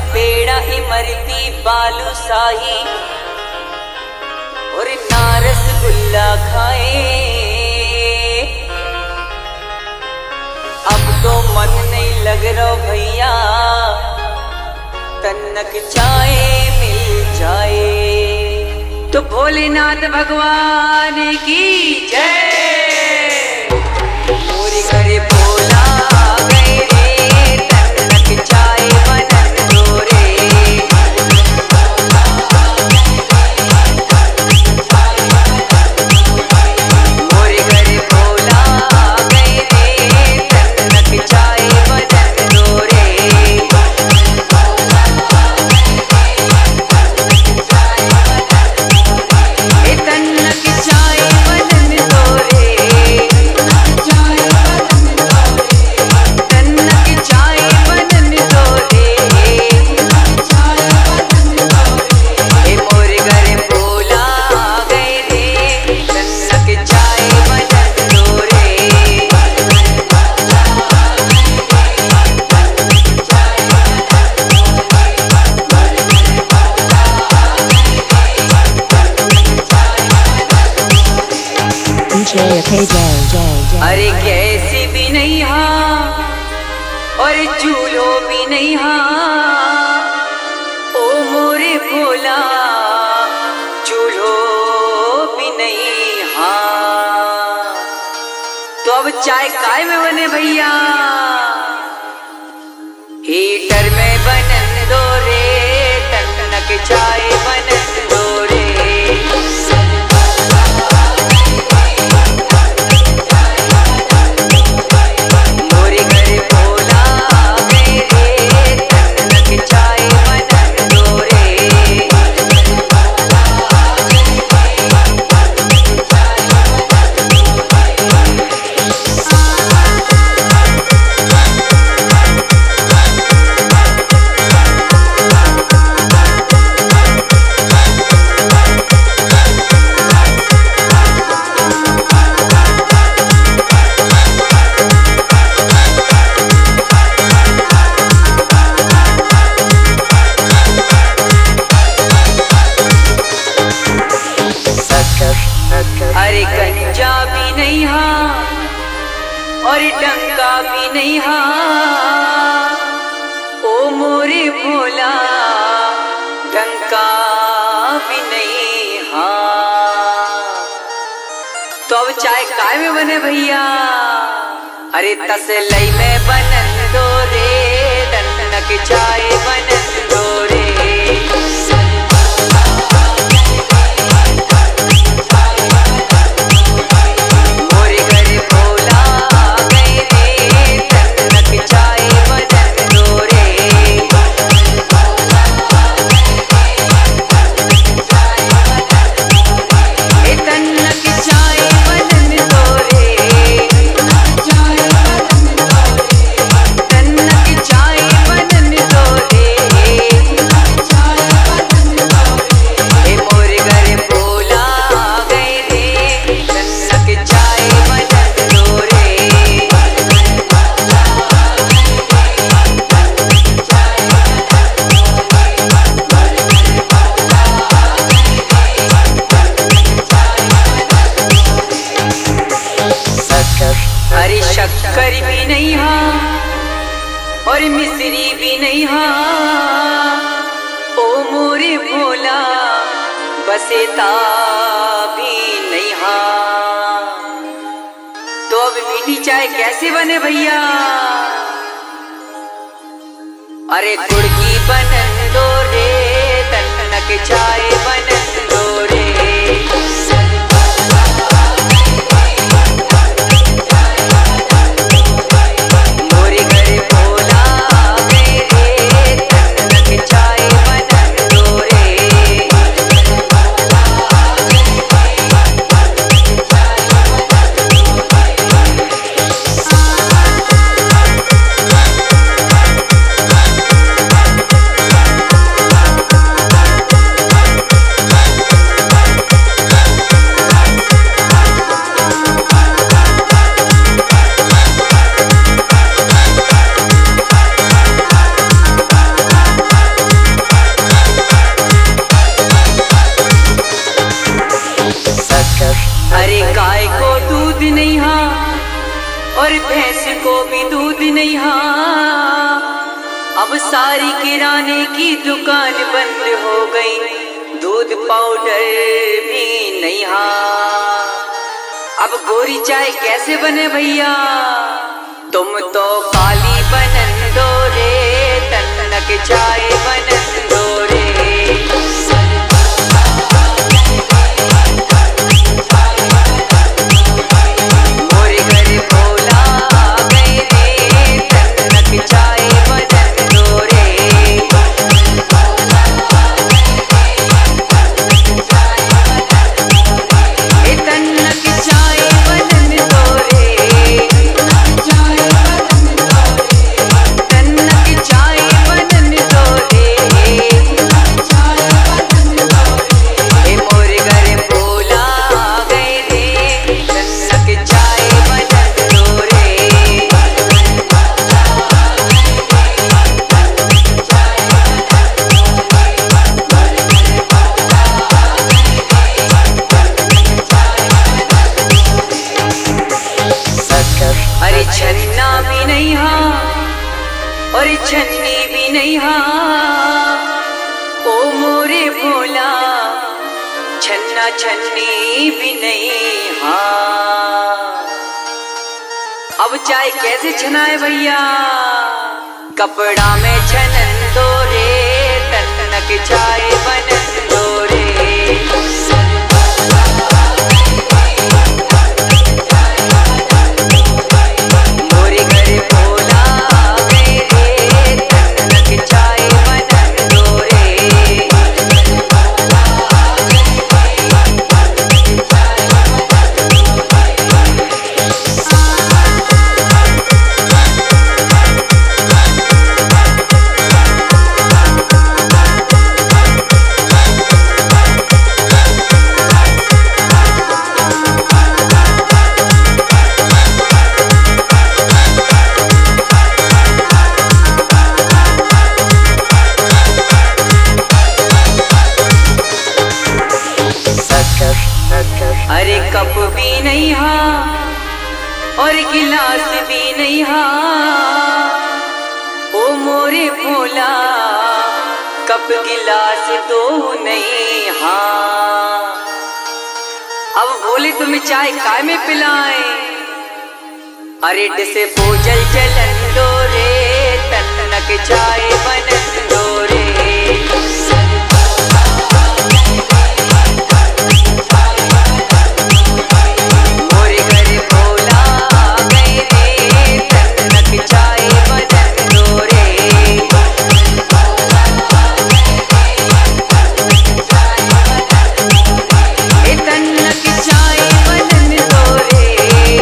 पेड़ा इमरती बालूशाही और ना रसगुल्ला खाए। अब तो मन नहीं लग रहा भैया, तन्नक चाय मिल जाए। तो भोलेनाथ भगवान की जय। मोरी करे भोला गए रे, तन्नक चाय बनन दो रे। मोरी करे भोला गए रे, तन्नक चाय बनन दो रे। अरे कैसी भी नहीं हाँ और चूल्हो भी नहीं हाँ, ओ मोरे भोला चूल्हो भी नहीं हाँ। तो अब चाय काय में बने भैया, हीटर में बनन दो रे, तन्नक चाय बनन दो रे। अरे गंजा भी नहीं हाँ और डंका भी नहीं हाँ, ओ मोरे भोला डंका भी नहीं हाँ। तो अब चाय काय में बने भैया, अरे तसलई में बनन दो रे, तन्नक चाय बनन दो रे। अरे शक्कर भी नहीं हाँ और मिश्री भी नहीं हाँ, ओ मोरे भोला बसेता भी नहीं हाँ। तो अब मीठी चाय कैसे बने भैया, अरे गुड़ की बनन दो रे, तन्नक चाय बनन दो रे। दूध नहीं हाँ, अब सारी किराने की दुकान बंद हो गई, दूध पाउडर भी नहीं हाँ। अब गोरी चाय कैसे बने भैया, तुम तो काली बनन दो रे, तन्नक चाय बनन दो रे। मोरे घर भोला गए रे, तन्नक चाय बनन दो रे। ए तन्नक चाय बनन दो रे, तन्नक चाय बनन दो रे। ए मोरे घर भोला गए रे, तन्नक चाय बनन दो रे। अरे छन्ना भी नहीं हाँ, और छन्नी भी नहीं हाँ, ओ मोरे भोला छन्ना छन्नी भी नहीं हाँ। अब चाय कैसे छनाए भैया, कपड़ा में छनन दो रे, तन्नक चाय बनन दो रे। मोरे घर भोला गए रे, तन्नक चाय बनन दो रे। अरे कप भी नहीं हाँ, और गिलास भी नहीं हाँ, ओ मोरे भोला कप गिलास दो नहीं हाँ। अब बोले तुम्हें चाय काय में पिलाए, अरे डिसे बोझल जलन दो रे, तन्नक चाय बनन दो रे। मोरे घर भोला गए रे, तन्नक चाय बनन दो रे। ए तन्नक चाय बनन दो रे,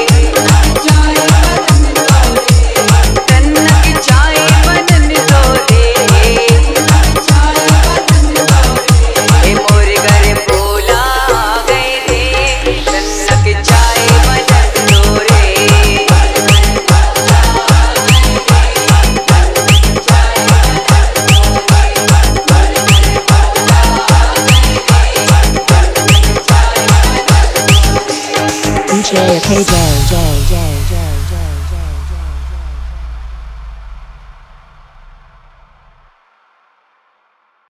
तन्नक चाय बनन दो रे। ए मोरे घर भोला गए रे, तन्नक चाय बनन दो रे। DJ KJ.